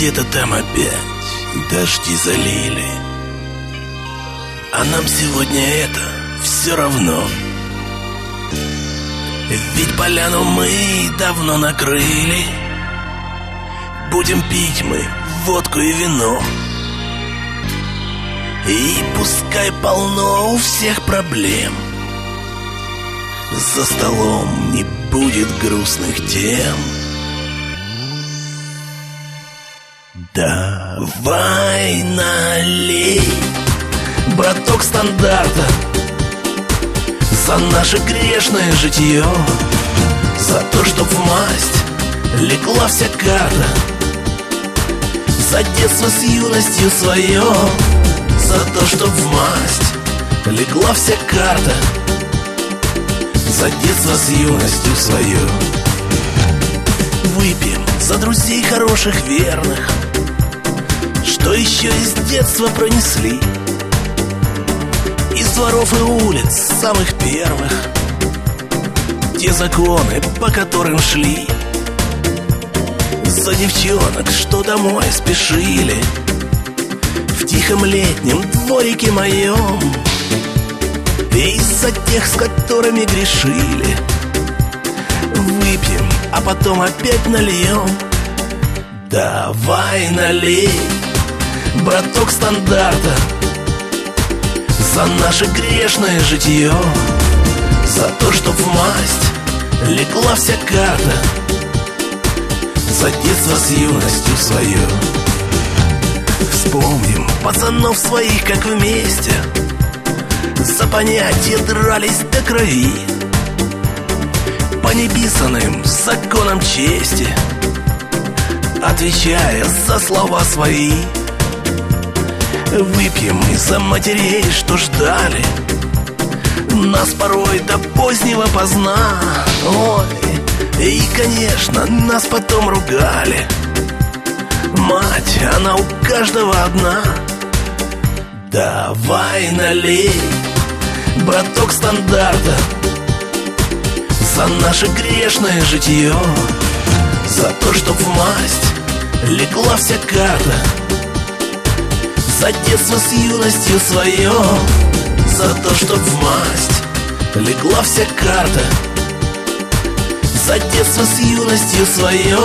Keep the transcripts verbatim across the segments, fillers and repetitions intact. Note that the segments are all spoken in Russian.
где-то там опять дожди залили, а нам сегодня это все равно. Ведь поляну мы давно накрыли, будем пить мы водку и вино. И пускай полно у всех проблем, за столом не будет грустных тем. Давай налей, браток, стандарта, за наше грешное житье, за то, чтоб в масть легла вся карта, за детство с юностью свое, за то, чтоб в масть легла вся карта, за детство с юностью свое. Выпьем за друзей хороших, верных, что еще из детства пронесли, из дворов и улиц самых первых, те законы, по которым шли, за девчонок, что домой спешили в тихом летнем дворике моем, и за тех, с которыми грешили. Выпьем, а потом опять нальем. Давай налей, браток, стандарта, за наше грешное житье, за то, чтоб в масть легла вся карта, за детство с юностью свое. Вспомним пацанов своих, как вместе за понятия дрались до крови, по неписанным законам чести, отвечая за слова свои. Выпьем и за матерей, что ждали нас порой до позднего поздна. Ой, и, конечно, нас потом ругали. Мать, она у каждого одна. Давай налей, браток, стандарта, за наше грешное житье, за то, чтоб в масть легла вся карта, за детство с юностью свое, за то, чтоб в масть легла вся карта, за детство с юностью свое.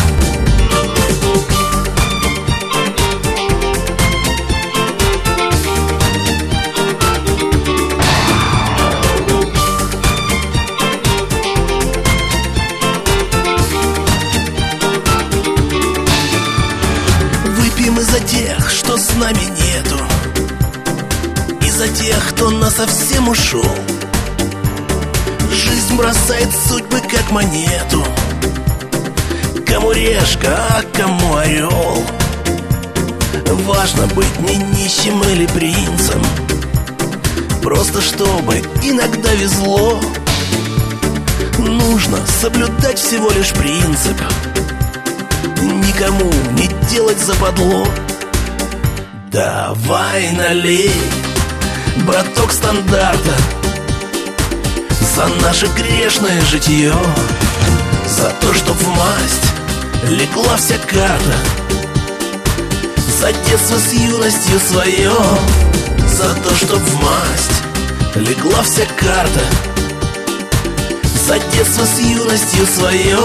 Выпьем и за тех, что с нами нету, и за тех, кто насовсем ушел. Жизнь бросает судьбы, как монету, кому решка, а кому орел. Важно быть не нищим или принцем, просто чтобы иногда везло. Нужно соблюдать всего лишь принцип, никому не делать западло. Давай налей, браток, стандарта, за наше грешное житье, за то, чтоб в масть легла вся карта, за детство с юностью свое, за то, чтоб в масть легла вся карта, за детство с юностью свое.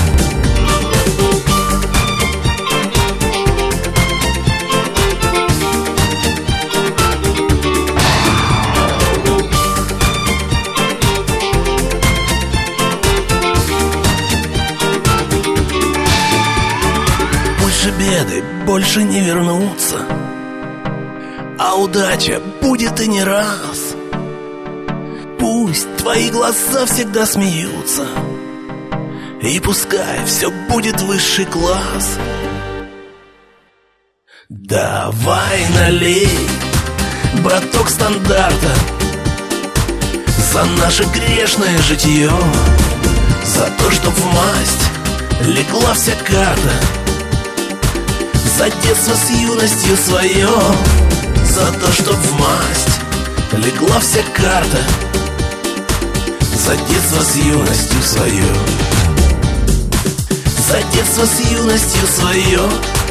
Беды больше не вернутся, а удача будет и не раз. Пусть твои глаза всегда смеются, и пускай все будет высший класс. Давай налей, браток, стандарта, за наше грешное житье, за то, чтоб в масть легла вся карта, за детство с юностью свое, за то, чтоб в масть легла вся карта, за детство с юностью свое, за детство с юностью свое.